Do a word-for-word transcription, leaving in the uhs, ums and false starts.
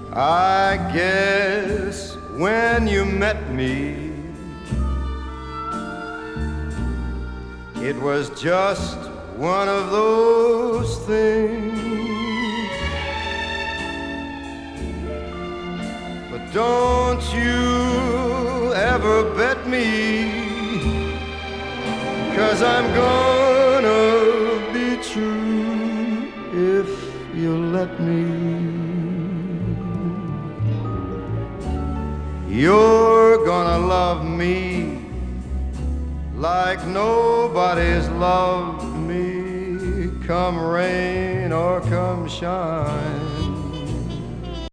I guess when you met me, it was just one of those things. But don't you ever bet me, 'cause I'm gonna be true if you let me. You're gonna love me like nobody's loved me, come rain or come shine.